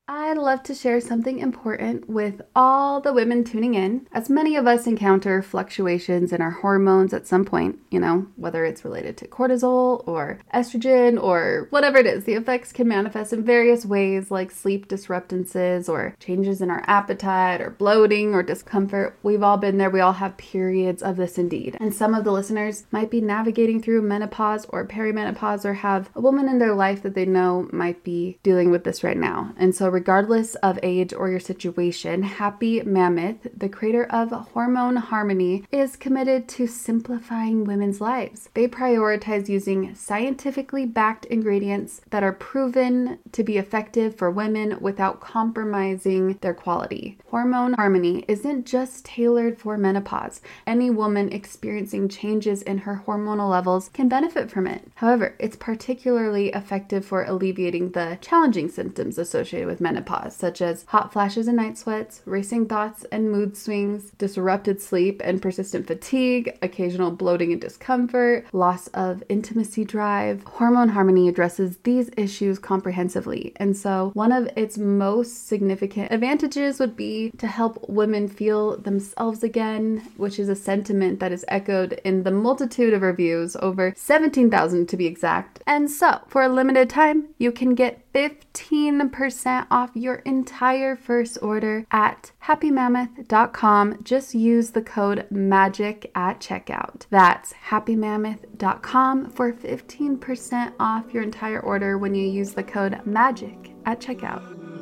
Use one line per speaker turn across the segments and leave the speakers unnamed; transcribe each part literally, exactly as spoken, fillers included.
I'd love to share something important with all the women tuning in, as many of us encounter fluctuations in our hormones at some point, you know, whether it's related to cortisol or estrogen or whatever it is. The effects can manifest in various ways, like sleep disruptances or changes in our appetite or bloating or discomfort. We've all been there. We all have periods of this indeed. And some of the listeners might be navigating through menopause or perimenopause or have a woman in their life that they know might be dealing with this right now. And so regardless of age or your situation, Happy Mammoth, the creator of Hormone Harmony, is committed to simplifying women's lives. They prioritize using scientifically backed ingredients that are proven to be effective for women without compromising their quality. Hormone Harmony isn't just tailored for menopause. Any woman experiencing changes in her hormonal levels can benefit from it. However, it's particularly effective for alleviating the challenging symptoms associated with menopause, such as hot flashes and night sweats, racing thoughts and mood swings, disrupted sleep and persistent fatigue, occasional bloating and discomfort, loss of intimacy drive. Hormone Harmony addresses these issues comprehensively, and so one of its most significant advantages would be to help women feel themselves again, which is a sentiment that is echoed in the multitude of reviews, over seventeen thousand to be exact. And so, for a limited time, you can get fifteen percent off your entire first order at happy mammoth dot com. Just use the code MAGIC at checkout. That's happy mammoth dot com for fifteen percent off your entire order when you use the code MAGIC at checkout.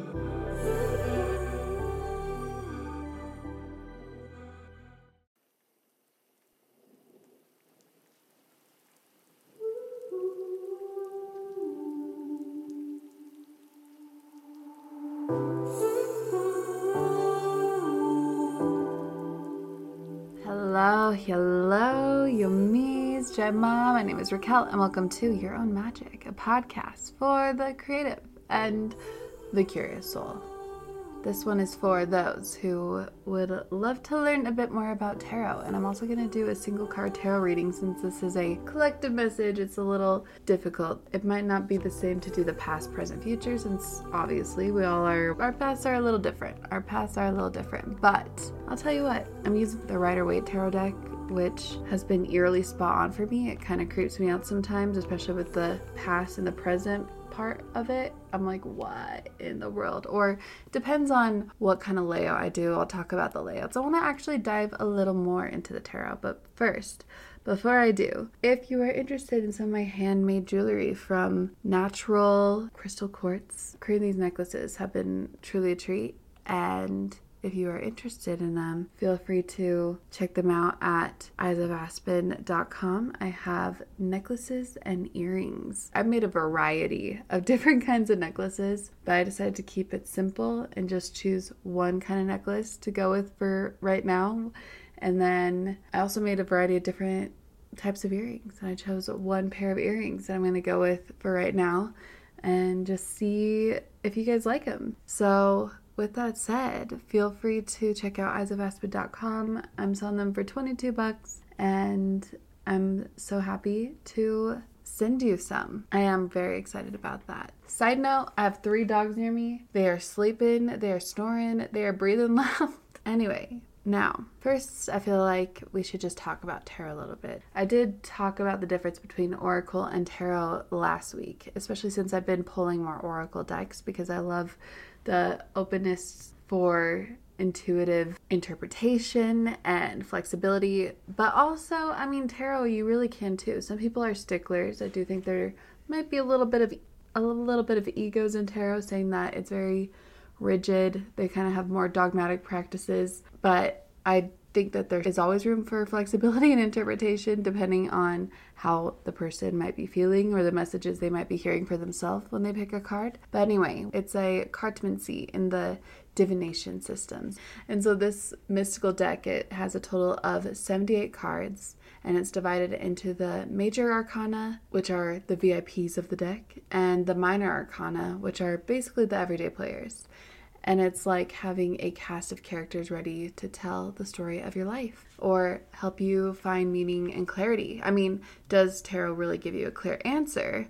Hello, hello, yummies, Gemma. My name is Raquel, and welcome to Your Own Magic, a podcast for the creative and the curious soul. This one is for those who would love to learn a bit more about tarot, and I'm also going to do a single card tarot reading since this is a collective message. It's a little difficult. It might not be the same to do the past, present, future, since obviously we all are, our paths are a little different. Our paths are a little different, but I'll tell you what, I'm using the Rider-Waite Tarot deck, which has been eerily spot on for me. It kind of creeps me out sometimes, especially with the past and the present part of it. I'm like, what in the world? Or depends on what kind of layout I do. I'll talk about the layouts. I want to actually dive a little more into the tarot, but first, before I do, if you are interested in some of my handmade jewelry from natural crystal quartz, creating these necklaces have been truly a treat, and if you are interested in them, feel free to check them out at eyes of aspen dot com. I have necklaces and earrings. I've made a variety of different kinds of necklaces, but I decided to keep it simple and just choose one kind of necklace to go with for right now. And then I also made a variety of different types of earrings, and I chose one pair of earrings that I'm going to go with for right now and just see if you guys like them. So with that said, feel free to check out eyes of aspen dot com. I'm selling them for twenty-two bucks, and I'm so happy to send you some. I am very excited about that. Side note, I have three dogs near me. They are sleeping, they are snoring, they are breathing loud. Anyway, now, first, I feel like we should just talk about tarot a little bit. I did talk about the difference between oracle and tarot last week, especially since I've been pulling more oracle decks because I love the openness for intuitive interpretation and flexibility. But also, I mean, tarot, you really can too. Some people are sticklers. I do think there might be a little bit of a little bit of egos in tarot, saying that it's very rigid. They kind of have more dogmatic practices, but I think that there is always room for flexibility and interpretation depending on how the person might be feeling or the messages they might be hearing for themselves when they pick a card. But anyway, it's a cartomancy in the divination systems. And so this mystical deck, it has a total of seventy-eight cards, and it's divided into the major arcana, which are the V I Ps of the deck, and the minor arcana, which are basically the everyday players. And it's like having a cast of characters ready to tell the story of your life or help you find meaning and clarity. I mean, does tarot really give you a clear answer?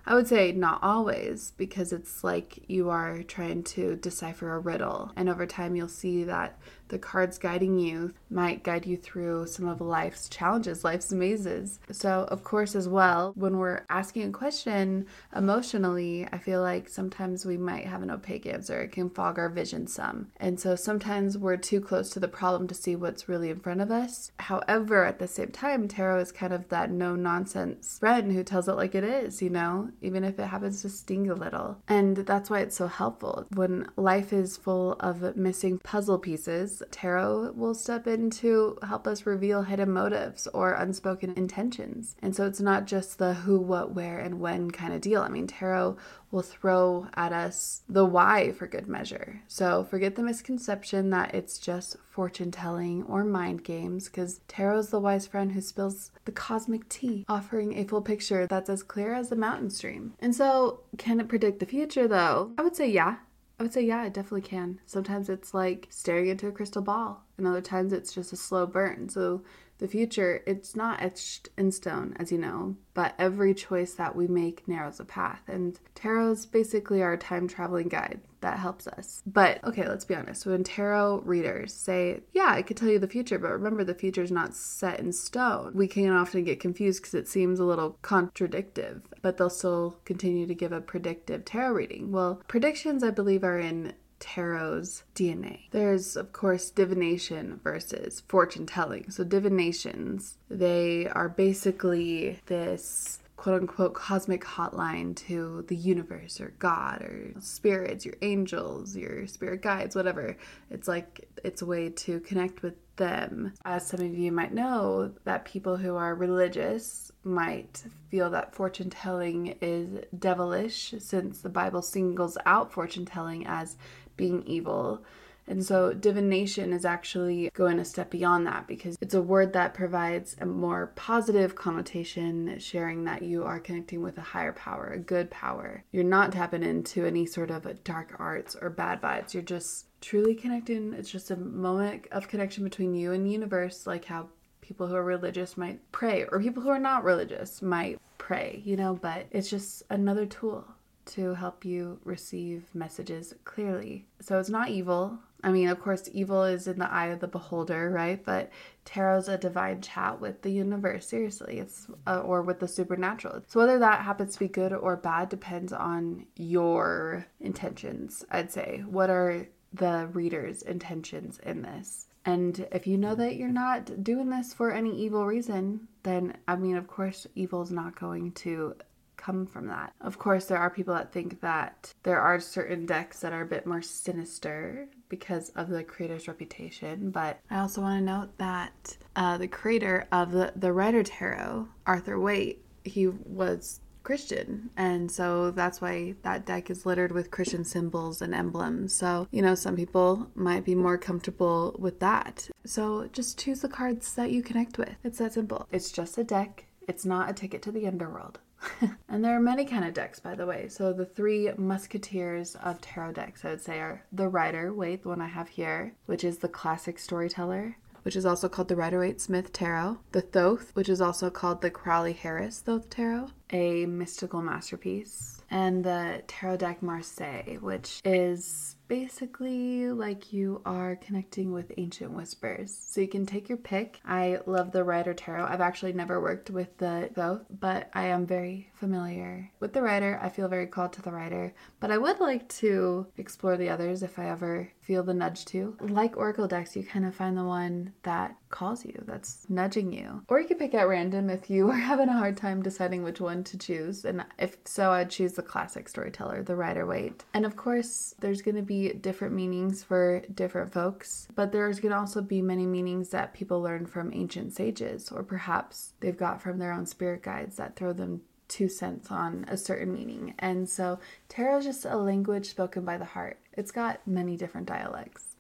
I would say not always, because it's like you are trying to decipher a riddle. And over time, you'll see that the cards guiding you might guide you through some of life's challenges, life's mazes. So, of course, as well, when we're asking a question emotionally, I feel like sometimes we might have an opaque answer. It can fog our vision some. And so sometimes we're too close to the problem to see what's really in front of us. However, at the same time, tarot is kind of that no-nonsense friend who tells it like it is, you know, even if it happens to sting a little. And that's why it's so helpful. When life is full of missing puzzle pieces, tarot will step in to help us reveal hidden motives or unspoken intentions. And so it's not just the who, what, where, and when kind of deal. I mean, tarot will throw at us the why for good measure. So forget the misconception that it's just fortune telling or mind games, because tarot is the wise friend who spills the cosmic tea, offering a full picture that's as clear as the mountain stream. And so, can it predict the future though? I would say yeah. I would say, yeah, it definitely can. Sometimes it's like staring into a crystal ball, and other times it's just a slow burn. So the future, it's not etched in stone, as you know, but every choice that we make narrows a path. And tarot is basically our time traveling guide that helps us. But okay, let's be honest. When tarot readers say, yeah, I could tell you the future, but remember the future is not set in stone, we can often get confused because it seems a little contradictive, but they'll still continue to give a predictive tarot reading. Well, predictions, I believe, are in tarot's D N A. There's, of course, divination versus fortune telling. So divinations, they are basically this quote-unquote cosmic hotline to the universe or God or spirits, your angels, your spirit guides, whatever. It's like it's a way to connect with them. As some of you might know, that people who are religious might feel that fortune telling is devilish, since the Bible singles out fortune telling as being evil. And so divination is actually going a step beyond that, because it's a word that provides a more positive connotation, sharing that you are connecting with a higher power, a good power. You're not tapping into any sort of dark arts or bad vibes. You're just truly connecting. It's just a moment of connection between you and the universe, like how people who are religious might pray, or people who are not religious might pray, you know, but it's just another tool to help you receive messages clearly. So it's not evil. I mean, of course, evil is in the eye of the beholder, right? But tarot's a divine chat with the universe, seriously. It's uh, or with the supernatural. So whether that happens to be good or bad depends on your intentions, I'd say. What are the reader's intentions in this? And if you know that you're not doing this for any evil reason, then, I mean, of course, evil is not going to come from that. Of course, there are people that think that there are certain decks that are a bit more sinister because of the creator's reputation, but I also want to note that uh, the creator of the, the Rider Tarot, Arthur Waite, he was Christian, and so that's why that deck is littered with Christian symbols and emblems. So, you know, some people might be more comfortable with that. So just choose the cards that you connect with. It's that simple. It's just a deck. It's not a ticket to the underworld. And there are many kind of decks, by the way. So the three musketeers of tarot decks, I would say, are the Rider Waite, the one I have here, which is the classic storyteller, which is also called the Rider Waite Smith Tarot. The Thoth, which is also called the Crowley Harris Thoth Tarot, a mystical masterpiece. And the Tarot deck Marseille, which is basically like you are connecting with ancient whispers. So you can take your pick. I love the Rider Tarot. I've actually never worked with the Thoth, but I am very familiar with the Rider. I feel very called to the Rider, but I would like to explore the others if I ever feel the nudge to. Like Oracle decks, you kind of find the one that calls you, that's nudging you. Or you could pick at random if you are having a hard time deciding which one to choose. And if so, I'd choose the classic storyteller, the Rider Waite. And of course, there's going to be different meanings for different folks, but there's going to also be many meanings that people learn from ancient sages, or perhaps they've got from their own spirit guides that throw them two cents on a certain meaning. And so tarot is just a language spoken by the heart. It's got many different dialects.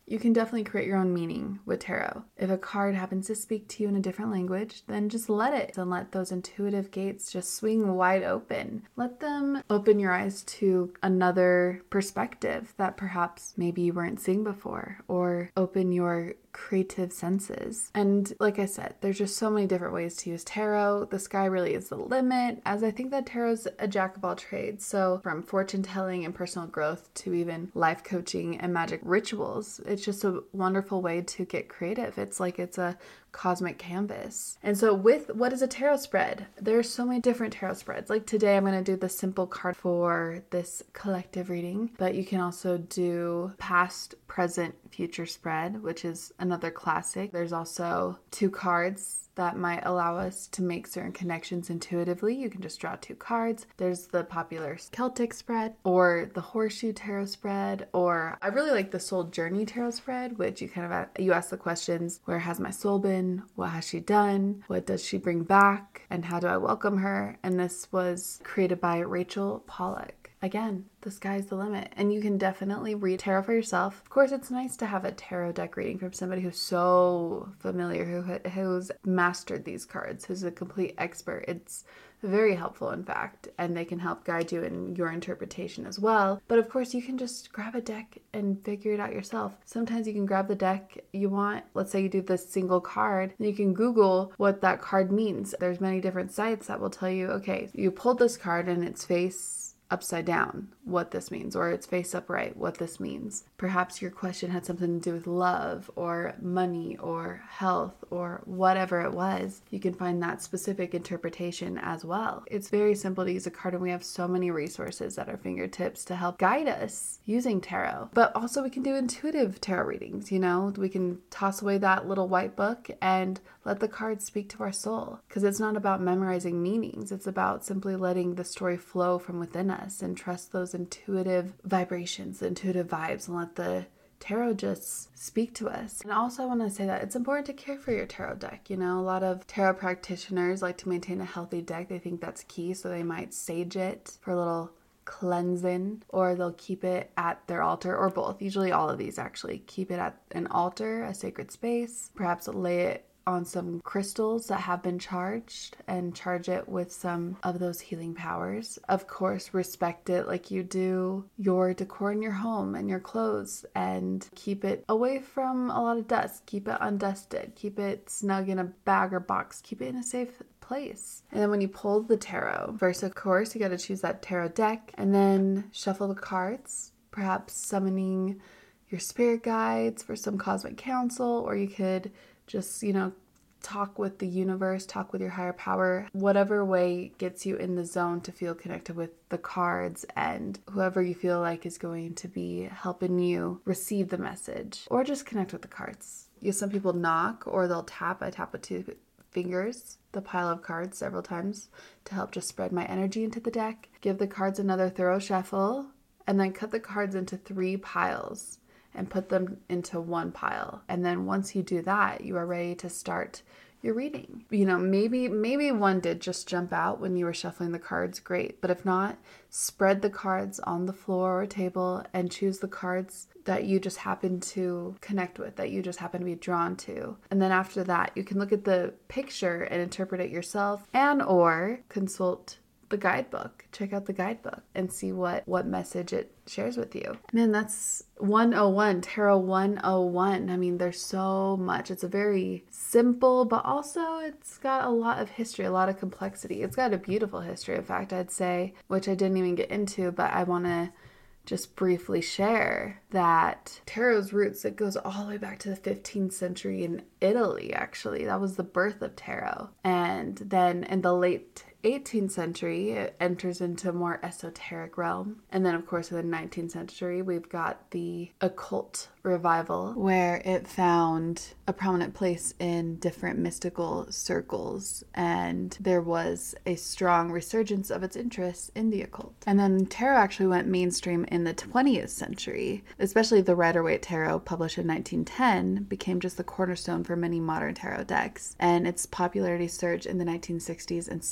You can definitely create your own meaning with tarot. If a card happens to speak to you in a different language, then just let it and let those intuitive gates just swing wide open. Let them open your eyes to another perspective that perhaps maybe you weren't seeing before, or open your creative senses. And like I said, there's just so many different ways to use tarot. The sky really is the limit, as I think that tarot's a jack of all trades. So from fortune telling and personal growth to even life coaching and magic rituals, it's just a wonderful way to get creative. It's like it's a cosmic canvas. And so with what is a tarot spread, there's so many different tarot spreads. Like today I'm going to do the simple card for this collective reading, but you can also do past, present, future spread, which is another classic. There's also two cards that might allow us to make certain connections intuitively. You can just draw two cards. There's the popular Celtic spread, or the horseshoe tarot spread, or I really like the soul journey tarot spread, which you kind of, you ask the questions, where has my soul been? What has she done? What does she bring back? And how do I welcome her? And this was created by Rachel Pollack. Again, the sky's the limit, and you can definitely read tarot for yourself. Of course, it's nice to have a tarot deck reading from somebody who's so familiar, who who's mastered these cards, who's a complete expert. It's very helpful, in fact, and they can help guide you in your interpretation as well. But of course, you can just grab a deck and figure it out yourself. Sometimes you can grab the deck you want. Let's say you do this single card, and you can Google what that card means. There's many different sites that will tell you, okay, you pulled this card and its face upside down, what this means, or it's face upright, what this means. Perhaps your question had something to do with love or money or health or whatever it was. You can find that specific interpretation as well. It's very simple to use a card, and we have so many resources at our fingertips to help guide us using tarot. But also we can do intuitive tarot readings, you know, we can toss away that little white book and let the cards speak to our soul, because it's not about memorizing meanings. It's about simply letting the story flow from within us and trust those intuitive vibrations, the intuitive vibes, and let the tarot just speak to us. And also I want to say that it's important to care for your tarot deck. You know, a lot of tarot practitioners like to maintain a healthy deck. They think that's key, so they might sage it for a little cleansing, or they'll keep it at their altar, or both. Usually all of these actually. Keep it at an altar, a sacred space, perhaps lay it on some crystals that have been charged and charge it with some of those healing powers. Of course, respect it like you do your decor in your home and your clothes, and keep it away from a lot of dust. Keep it undusted. Keep it snug in a bag or box. Keep it in a safe place. And then when you pull the tarot, first, of course, you got to choose that tarot deck and then shuffle the cards, perhaps summoning your spirit guides for some cosmic counsel, or you could just, you know, talk with the universe, talk with your higher power, whatever way gets you in the zone to feel connected with the cards and whoever you feel like is going to be helping you receive the message, or just connect with the cards. You know, some people knock, or they'll tap. I tap with two fingers the pile of cards several times to help just spread my energy into the deck. Give the cards another thorough shuffle, and then cut the cards into three piles and put them into one pile. And then once you do that, you are ready to start your reading. You know, maybe maybe one did just jump out when you were shuffling the cards, great. But if not, spread the cards on the floor or table and choose the cards that you just happen to connect with, that you just happen to be drawn to. And then after that, you can look at the picture and interpret it yourself, and or consult the guidebook. Check out the guidebook and see what what message it shares with you. Man, that's one oh one, Tarot one oh one. I mean, there's so much. It's a very simple, but also it's got a lot of history, a lot of complexity. It's got a beautiful history, in fact, I'd say, which I didn't even get into, but I want to just briefly share that tarot's roots, it goes all the way back to the fifteenth century in Italy, actually. That was the birth of tarot. And then in the late eighteenth century, it enters into a more esoteric realm. And then, of course, in the nineteenth century, we've got the occult revival, where it found a prominent place in different mystical circles, and there was a strong resurgence of its interest in the occult. And then tarot actually went mainstream in the twentieth century, especially the Rider-Waite Tarot, published in nineteen ten, became just the cornerstone for many modern tarot decks. And its popularity surged in the nineteen sixties and seventies,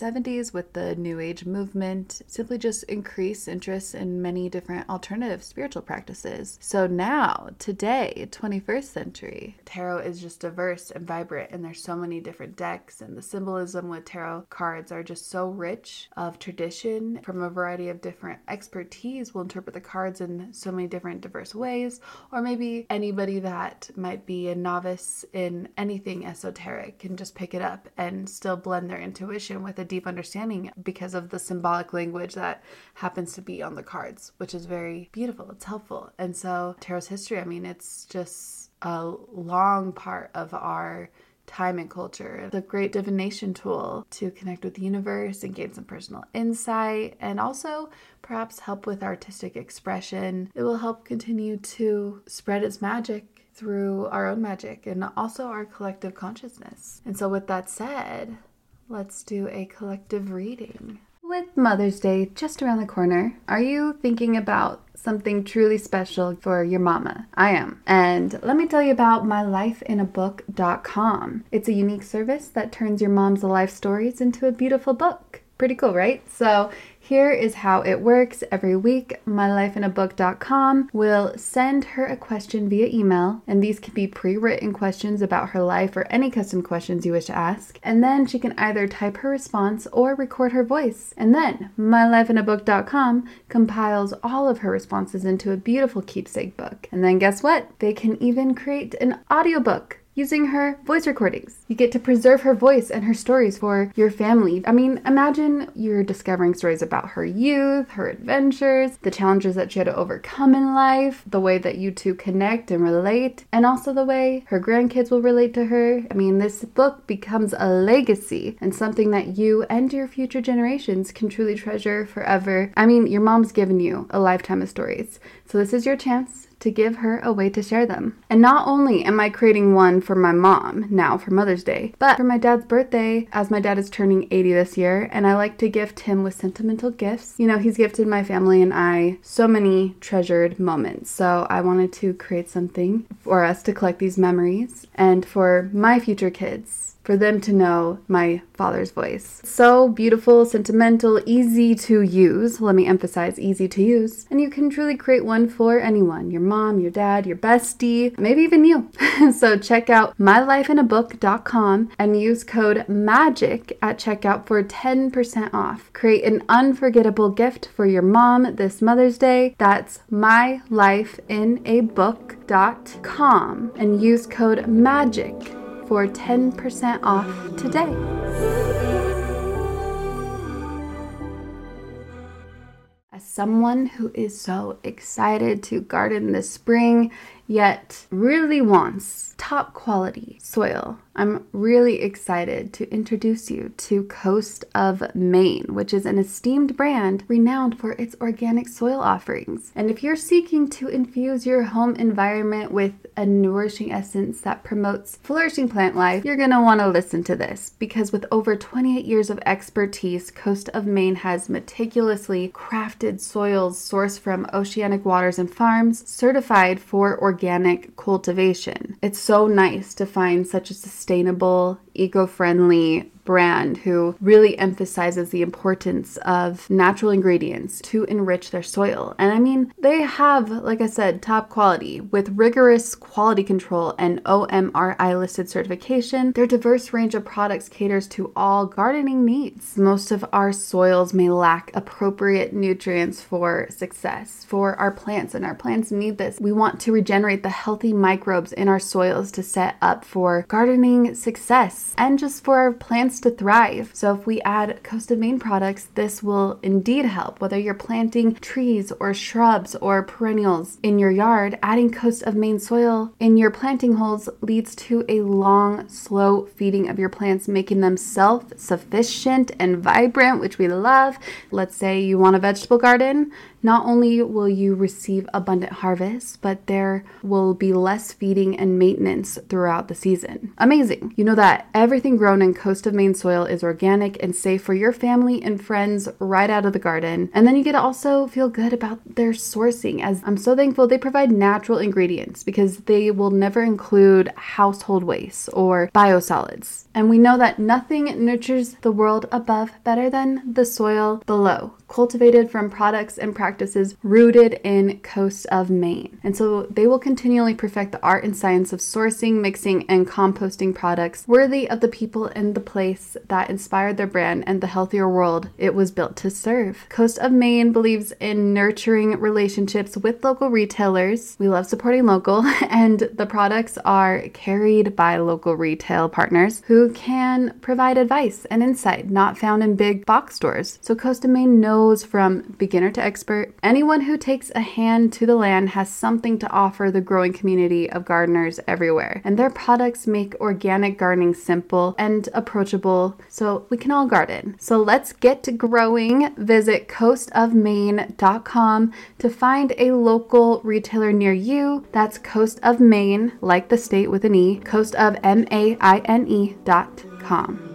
seventies with the New Age movement simply just increased interest in many different alternative spiritual practices. So now, today, twenty-first century, tarot is just diverse and vibrant, and there's so many different decks, and the symbolism with tarot cards are just so rich of tradition from a variety of different expertise will interpret the cards in so many different diverse ways. Or maybe anybody that might be a novice in anything esoteric can just pick it up and still blend their intuition with a deep understanding because of the symbolic language that happens to be on the cards, which is very beautiful. It's helpful. And so tarot's history, I mean, it's just a long part of our time and culture. It's a great divination tool to connect with the universe and gain some personal insight, and also perhaps help with artistic expression. It will help continue to spread its magic through our own magic and also our collective consciousness. And so with that said, let's do a collective reading. With Mother's Day just around the corner, are you thinking about something truly special for your mama? I am. And let me tell you about my life in a book dot com. It's a unique service that turns your mom's life stories into a beautiful book. Pretty cool, right? So here is how it works. Every week, my life in a book dot com will send her a question via email, and these can be pre-written questions about her life or any custom questions you wish to ask. And then she can either type her response or record her voice. And then my life in a book dot com compiles all of her responses into a beautiful keepsake book. And then guess what? They can even create an audiobook using her voice recordings. You get to preserve her voice and her stories for your family. I mean, imagine you're discovering stories about her youth, her adventures, the challenges that she had to overcome in life, the way that you two connect and relate, and also the way her grandkids will relate to her. I mean, this book becomes a legacy and something that you and your future generations can truly treasure forever. I mean, your mom's given you a lifetime of stories, so this is your chance to give her a way to share them. And not only am I creating one for my mom now for Mother's Day, but for my dad's birthday, as my dad is turning eighty this year, and I like to gift him with sentimental gifts. You know, he's gifted my family and I so many treasured moments. So I wanted to create something for us to collect these memories and for my future kids, for them to know my father's voice. So beautiful, sentimental, easy to use. Let me emphasize, easy to use. And you can truly create one for anyone, your mom, your dad, your bestie, maybe even you. So check out my life in a book dot com and use code MAGIC at checkout for ten percent off. Create an unforgettable gift for your mom this Mother's Day. That's my life in a book dot com and use code MAGIC for ten percent off today. As someone who is so excited to garden this spring, yet really wants top quality soil, I'm really excited to introduce you to Coast of Maine, which is an esteemed brand renowned for its organic soil offerings. And if you're seeking to infuse your home environment with a nourishing essence that promotes flourishing plant life, you're going to want to listen to this, because with over twenty-eight years of expertise, Coast of Maine has meticulously crafted soils sourced from oceanic waters and farms, certified for organic cultivation. It's so nice to find such a sustainable, eco-friendly brand who really emphasizes the importance of natural ingredients to enrich their soil. And I mean, they have, like I said, top quality with rigorous quality control and O M R I listed certification. Their diverse range of products caters to all gardening needs. Most of our soils may lack appropriate nutrients for success for our plants, and our plants need this. We want to regenerate the healthy microbes in our soils to set up for gardening success and just for our plants to thrive. So if we add Coast of Maine products, this will indeed help. Whether you're planting trees or shrubs or perennials in your yard, adding Coast of Maine soil in your planting holes leads to a long, slow feeding of your plants, making them self-sufficient and vibrant, which we love. Let's say you want a vegetable garden. not only will you receive abundant harvests, but there will be less feeding and maintenance throughout the season. Amazing. You know that everything grown in Coast of Maine soil is organic and safe for your family and friends right out of the garden. And then you get to also feel good about their sourcing, as I'm so thankful they provide natural ingredients because they will never include household waste or biosolids. And we know that nothing nurtures the world above better than the soil below, cultivated from products and practices rooted in Coast of Maine. And so they will continually perfect the art and science of sourcing, mixing, and composting products worthy of the people and the place that inspired their brand and the healthier world it was built to serve. Coast of Maine believes in nurturing relationships with local retailers. We love supporting local, and the products are carried by local retail partners who can provide advice and insight not found in big box stores. So Coast of Maine knows from beginner to expert, anyone who takes a hand to the land has something to offer the growing community of gardeners everywhere. And their products make organic gardening simple and approachable so we can all garden. So let's get to growing. Visit coast of maine dot com to find a local retailer near you. That's Coast of Maine, like the state with an E, coast of M A I N E dot com.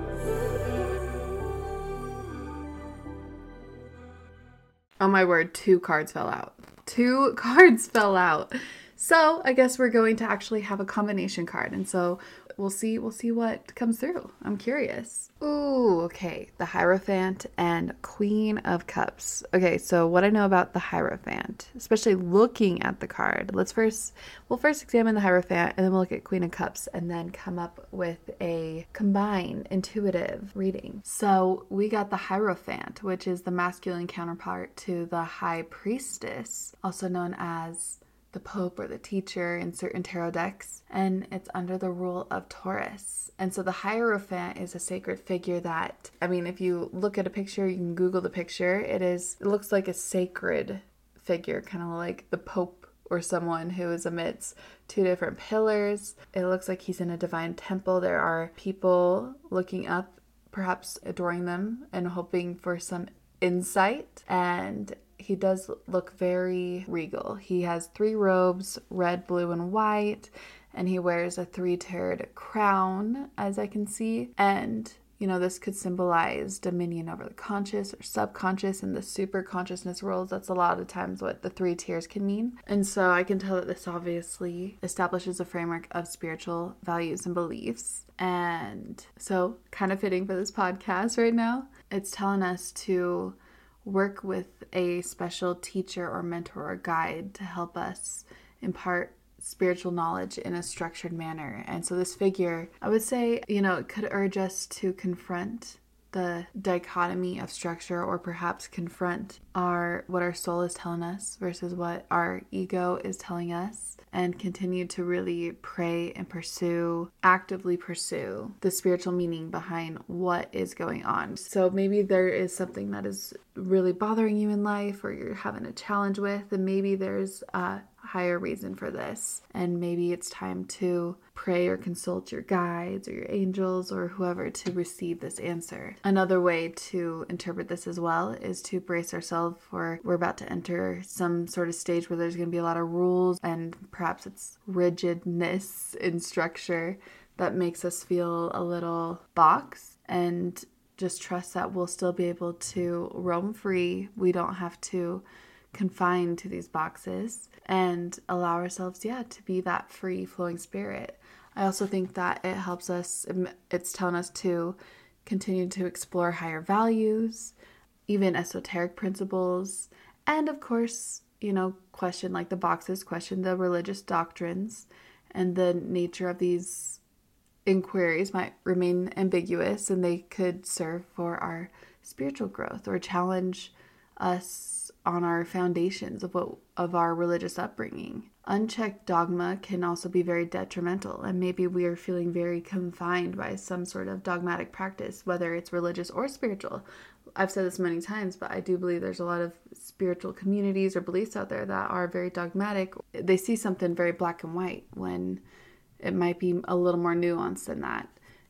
Oh my word, two cards fell out. Two cards fell out. So I guess we're going to actually have a combination card. And so we'll see, we'll see what comes through. I'm curious. Ooh, okay. The Hierophant and Queen of Cups. Okay, so what I know about the Hierophant, especially looking at the card, let's first, we'll first examine the Hierophant and then we'll look at Queen of Cups and then come up with a combined intuitive reading. So we got the Hierophant, which is the masculine counterpart to the High Priestess, also known as the Pope or the teacher in certain tarot decks, and it's under the rule of Taurus. And so the Hierophant is a sacred figure that, I mean, if you look at a picture, you can Google the picture, it is, it looks like a sacred figure, kind of like the Pope or someone who is amidst two different pillars. It looks like he's in a divine temple. There are people looking up, perhaps adoring them and hoping for some insight, and he does look very regal. He has three robes, red, blue, and white, and he wears a three-tiered crown, as I can see. And, you know, this could symbolize dominion over the conscious or subconscious and the super consciousness worlds. That's a lot of times what the three tiers can mean. And so I can tell that this obviously establishes a framework of spiritual values and beliefs. And so kind of fitting for this podcast right now, it's telling us to work with a special teacher or mentor or guide to help us impart spiritual knowledge in a structured manner. And so this figure, I would say, you know, it could urge us to confront the dichotomy of structure, or perhaps confront our what our soul is telling us versus what our ego is telling us, and continue to really pray and pursue, actively pursue the spiritual meaning behind what is going on. So maybe there is something that is really bothering you in life, or you're having a challenge with, and maybe there's a higher reason for this, and maybe it's time to pray or consult your guides or your angels or whoever to receive this answer. Another way to interpret this as well is to brace ourselves for we're about to enter some sort of stage where there's going to be a lot of rules, and perhaps it's rigidness in structure that makes us feel a little boxed, and just trust that we'll still be able to roam free. We don't have to confine to these boxes, and allow ourselves, yeah, to be that free flowing spirit. I also think that it helps us, it's telling us to continue to explore higher values, even esoteric principles, and of course, you know, question like the boxes, question the religious doctrines, and the nature of these inquiries might remain ambiguous, and they could serve for our spiritual growth or challenge us on our foundations of what of our religious upbringing. Unchecked dogma can also be very detrimental, and maybe we are feeling very confined by some sort of dogmatic practice, whether it's religious or spiritual. I've said this many times, but I do believe there's a lot of spiritual communities or beliefs out there that are very dogmatic. They see something very black and white when it might be a little more nuanced than that.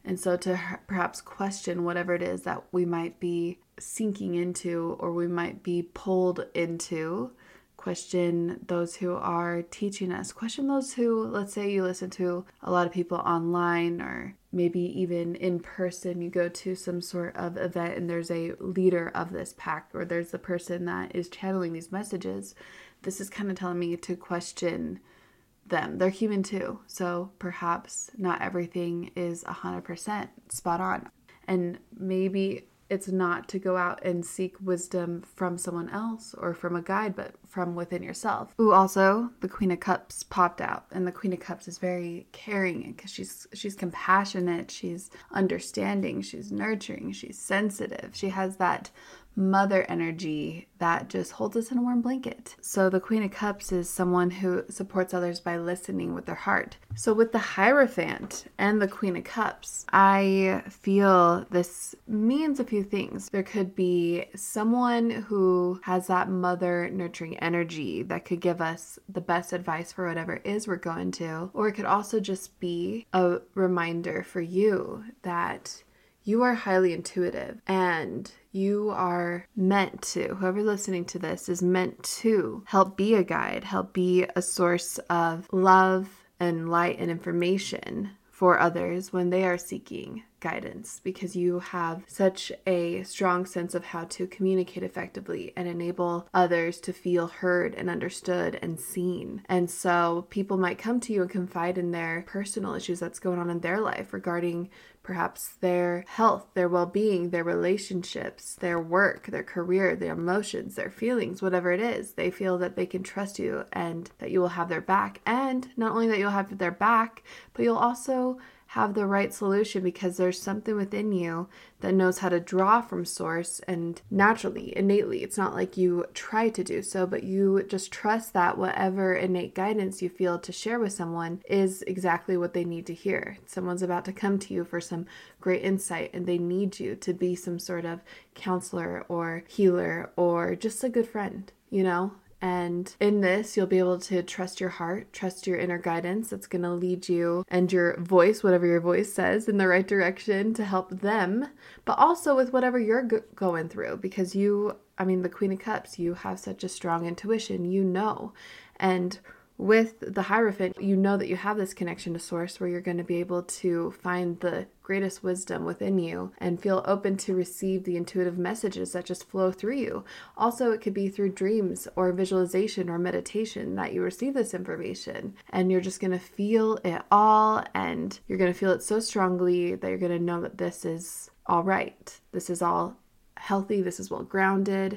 And so to perhaps question whatever it is that we might be sinking into or we might be pulled into, question those who are teaching us, question those who, let's say you listen to a lot of people online, or maybe even in person, you go to some sort of event and there's a leader of this pack, or there's the person that is channeling these messages. This is kind of telling me to question them. They're human too. So perhaps not everything is one hundred percent spot on. And maybe it's not to go out and seek wisdom from someone else or from a guide, but from within yourself. Ooh, also, the Queen of Cups popped out. And the Queen of Cups is very caring because she's she's compassionate, she's understanding, she's nurturing, she's sensitive. She has that mother energy that just holds us in a warm blanket. So the Queen of Cups is someone who supports others by listening with their heart. So with the Hierophant and the Queen of Cups, I feel this means a few things. There could be someone who has that mother nurturing energy that could give us the best advice for whatever it is we're going to. Or it could also just be a reminder for you that you are highly intuitive and you are meant to, whoever's listening to this is meant to help be a guide, help be a source of love and light and information for others when they are seeking guidance, because you have such a strong sense of how to communicate effectively and enable others to feel heard and understood and seen. And so people might come to you and confide in their personal issues that's going on in their life regarding perhaps their health, their well-being, their relationships, their work, their career, their emotions, their feelings, whatever it is. They feel that they can trust you and that you will have their back. And not only that you'll have their back, but you'll also have the right solution because there's something within you that knows how to draw from source and naturally, innately. It's not like you try to do so, but you just trust that whatever innate guidance you feel to share with someone is exactly what they need to hear. Someone's about to come to you for some great insight and they need you to be some sort of counselor or healer or just a good friend, you know? And in this, you'll be able to trust your heart, trust your inner guidance that's going to lead you and your voice, whatever your voice says, in the right direction to help them, but also with whatever you're go- going through because you, I mean, the Queen of Cups, you have such a strong intuition, you know, and with the Hierophant, you know that you have this connection to source where you're going to be able to find the greatest wisdom within you and feel open to receive the intuitive messages that just flow through you. Also, it could be through dreams or visualization or meditation that you receive this information and you're just going to feel it all and you're going to feel it so strongly that you're going to know that this is all right. This is all healthy. This is well grounded.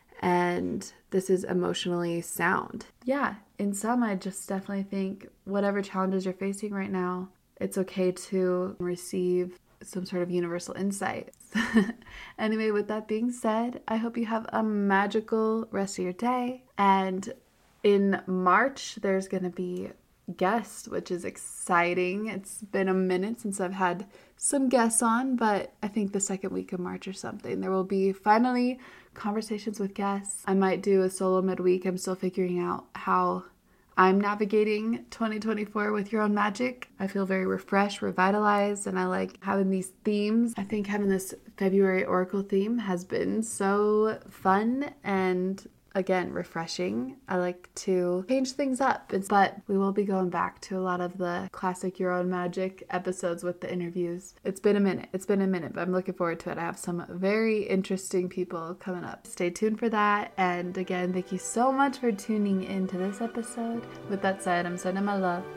And this is emotionally sound. Yeah, in sum, I just definitely think whatever challenges you're facing right now, it's okay to receive some sort of universal insight. Anyway, with that being said, I hope you have a magical rest of your day. And in March, there's going to be guests, which is exciting. It's been a minute since I've had some guests on, but I think the second week of March or something, there will be finally conversations with guests. I might do a solo midweek. I'm still figuring out how I'm navigating twenty twenty-four with Your Own Magic. I feel very refreshed, revitalized, and I like having these themes. I think having this February Oracle theme has been so fun and again, refreshing. I like to change things up, but we will be going back to a lot of the classic Your Own Magic episodes with the interviews. It's been a minute. It's been a minute, but I'm looking forward to it. I have some very interesting people coming up. Stay tuned for that. And again, thank you so much for tuning into this episode. With that said, I'm sending my love.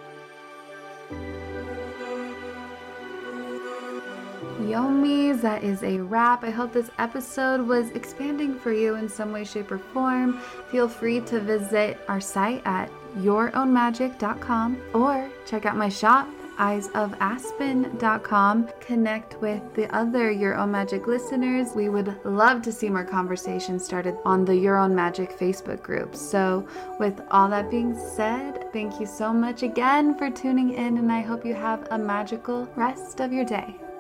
Yomis, that is a wrap. I hope this episode was expanding for you in some way, shape, or form. Feel free to visit our site at your own magic dot com or check out my shop, eyes of aspen dot com. Connect with the other Your Own Magic listeners. We would love to see more conversations started on the Your Own Magic Facebook group. So with all that being said, thank you so much again for tuning in, and I hope you have a magical rest of your day.